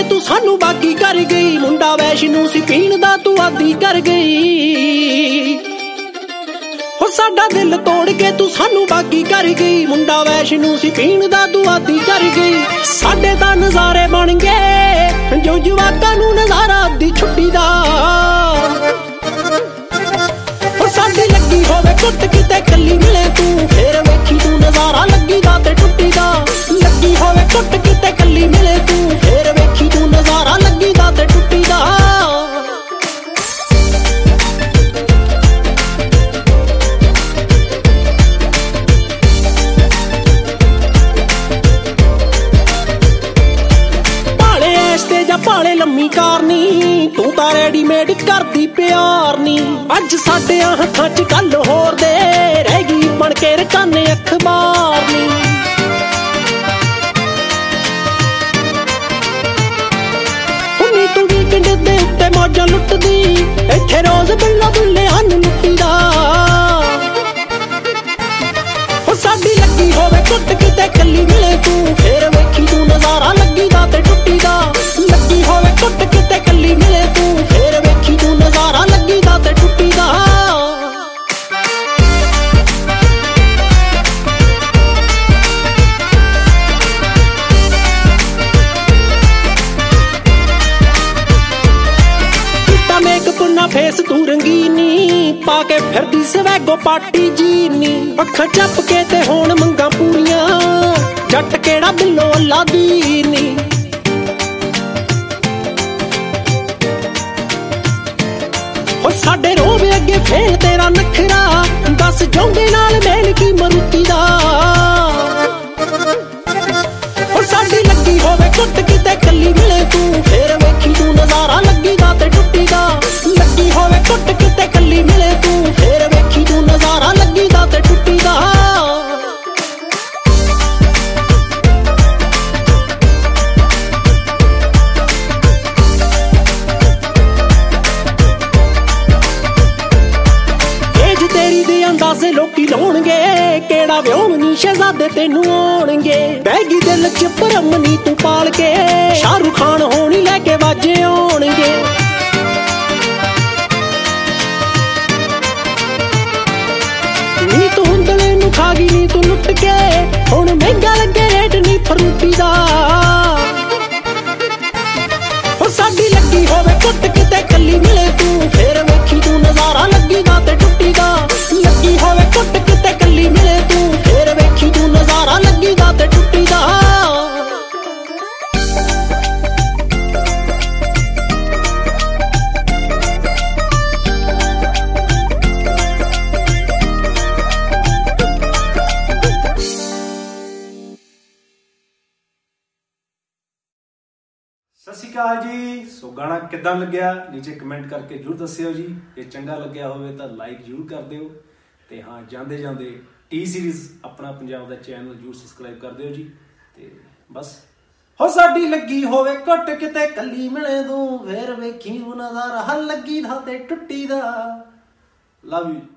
तू सानू बाकी कर गई, मुंडा वैश्नू सी पीण दा तू आदी कर गई। हो साडा दिल तोड़ के तू सानू बाकी कर गई, मुंडा वैश्नू सी पीण दा तू आदी कर गई। साडे तां नज़ारे बन गए जो जवाकां नू नज़ारा दी छुट्टी दा। हो साडी लगी होवे टुट किते कली मिले तू, फिर वेखी तू नज़ारा लगी दा ते टुट्टी दा। लगी होवे टुट किते कली मिले तू, फिर वेखी तू नज़ारा लगी दा ते टुट्टी दा। भाले ऐसते जा भाले लम्मी कारनी, तू तां रेडीमेड करदी प्यार नी। अज साडे हत्थां च गल होर दे, रह गई बन के रकाने अखबार नी। तू वीकेंड दे उत्ते मौजां लुटदी, इत्थे रोज बिल्लो बिल्ले हन लुट्टी दा। हो साडी लगी होवे टुट किते कली मिले तू, फिर वेखी तू नज़ारा लगी दा ते टुट्टी दा। लगी होवे टुट किते कली मिले तू, फिर वेखी तू नज़ारा लगी दा ते टुट्टी दा। फेस तू रंगीनी पाके फिरदी स्वैगो पार्टी जीनी। अखां चप के ते होण मंगां पूरियां, जट केड़ा बिल्लो अल्लाह दी नी। हो साडे रोवे अगे फेल तेरा नखरा, दस जोंगे नाल मेल की मरुती दा। हो साडी लगी होवे टुट किते कली मिले तू, फिर वेखी तू नज़ारा लगी दा ते टुट्टी दा। लगी होवे टुट किते कली मिले तू, फिर वेखी तू नज़ारा लगी दा ते टुट्टी दा। एज तेरी दे अंदाजे लोकी लाउणगे, केड़ा व्योम नी शहजादे तेनू आउणगे। बैगी दिल च भरम नी तू पाल के, शाहरुख खान होनी लैके वाजे आउणगे। नी तू हुंदले नू खा गई नी तू लुट के, हुण महंगा लगे रेट नी फ्रूटी दा। हो साडी लगी होवे टुट किते कली मिले तू, फिर वेखी तू नज़ारा लगी दा ते टुट्टी दा। लगी होवे टुट किते कली मिले तू, फिर वेखी तू नज़ारा लगी दा ते टुट्टी दा। सत श्री अकाल जी। सो गाना किद्दां लग्या नीचे कमेंट करके जरूर दस्सिओ जी। जे चंगा लग्या होवे तां लाइक जरूर कर दिओ, ते हाँ जांदे जांदे टी सीरीज़ अपना पंजाब दा चैनल जरूर सबसक्राइब कर दिओ जी। ते बस हो साडी लगी होवे घुट किते कली मिले तू, फिर वेखी नज़ारा हल लगी दा ते टुट्टी दा। Love you.